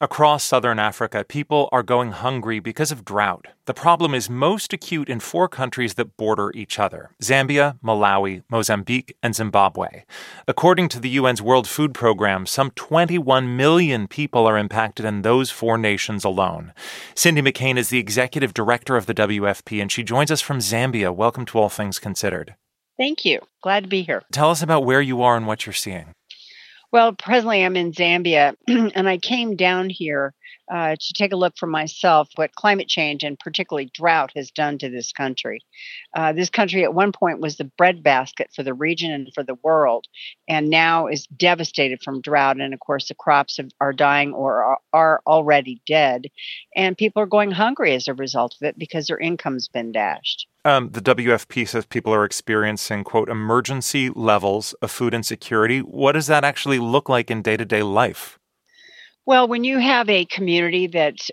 Across southern Africa, people are going hungry because of drought. The problem is most acute in 4 countries that border each other: Zambia, Malawi, Mozambique, and Zimbabwe. According to the UN's World Food Program, some 21 million people are impacted in those 4 nations alone. Cindy McCain is the executive director of the WFP, and she joins us from Zambia. Welcome to All Things Considered. Thank you. Glad to be here. Tell us about where you are and what you're seeing. Well, presently I'm in Zambia, and I came down here to take a look for myself what climate change and particularly drought has done to this country. This country at one point was the breadbasket for the region and for the world, and now is devastated from drought. And of course, the crops are dying or are already dead, and people are going hungry as a result of it because their income's been dashed. The WFP says people are experiencing, quote, emergency levels of food insecurity. What does that actually look like in day-to-day life? Well, when you have a community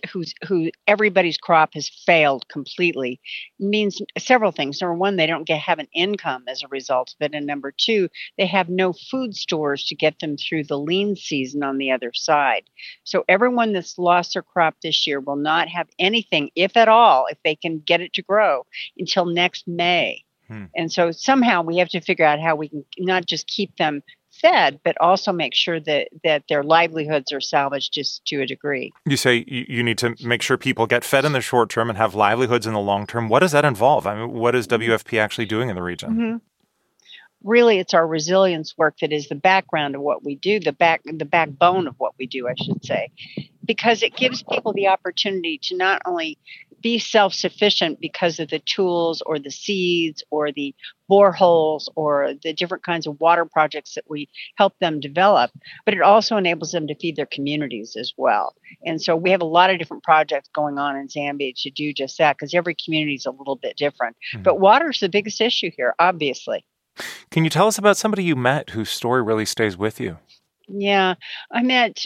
who everybody's crop has failed completely, it means several things. Number one, they don't have an income as a result of it, and number two, they have no food stores to get them through the lean season on the other side. So everyone that's lost their crop this year will not have anything, if at all, if they can get it to grow, until next May. And so somehow we have to figure out how we can not just keep them fed, but also make sure that their livelihoods are salvaged just to a degree. You say you need to make sure people get fed in the short term and have livelihoods in the long term. What does that involve? I mean, what is WFP actually doing in the region? Mm-hmm. Really, it's our resilience work that is the background of what we do, the backbone of what we do, I should say, because it gives people the opportunity to not only be self-sufficient because of the tools or the seeds or the boreholes or the different kinds of water projects that we help them develop, but it also enables them to feed their communities as well. And so we have a lot of different projects going on in Zambia to do just that, because every community is a little bit different. But water is the biggest issue here, obviously. Can you tell us about somebody you met whose story really stays with you? Yeah, I met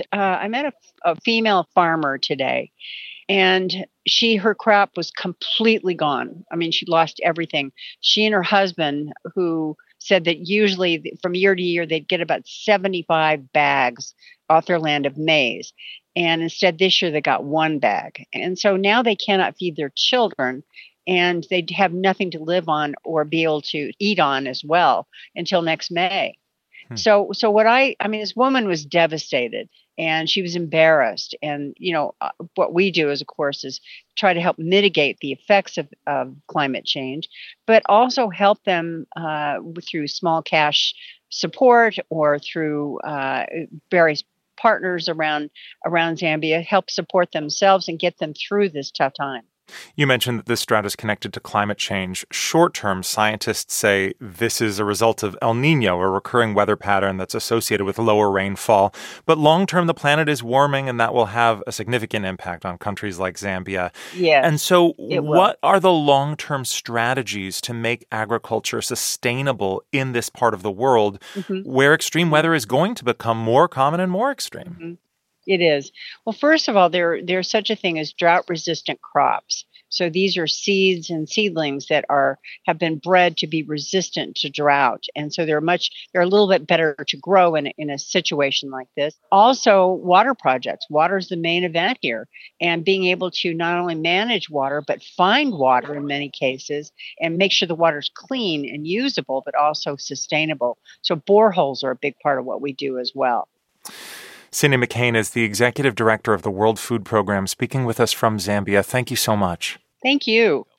a female farmer today, and her crop was completely gone. I mean, she lost everything. She and her husband, who said that usually from year to year they'd get about 75 bags off their land of maize, and instead this year they got 1 bag, and so now they cannot feed their children. And they'd have nothing to live on or be able to eat on as well until next May. So this woman was devastated and she was embarrassed. And, what we do is, of course, is try to help mitigate the effects of climate change, but also help them through small cash support or through various partners around Zambia, help support themselves and get them through this tough time. You mentioned that this drought is connected to climate change. Short-term, scientists say this is a result of El Niño, a recurring weather pattern that's associated with lower rainfall. But long-term, the planet is warming, and that will have a significant impact on countries like Zambia. Yes, and so what are the long-term strategies to make agriculture sustainable in this part of the world where extreme weather is going to become more common and more extreme? It is. Well, first of all, there's such a thing as drought-resistant crops. So these are seeds and seedlings that have been bred to be resistant to drought, and so they're a little bit better to grow in a situation like this. Also, water projects. Water is the main event here, and being able to not only manage water but find water in many cases and make sure the water's clean and usable, but also sustainable. So boreholes are a big part of what we do as well. Cindy McCain is the executive director of the World Food Program, speaking with us from Zambia. Thank you so much. Thank you.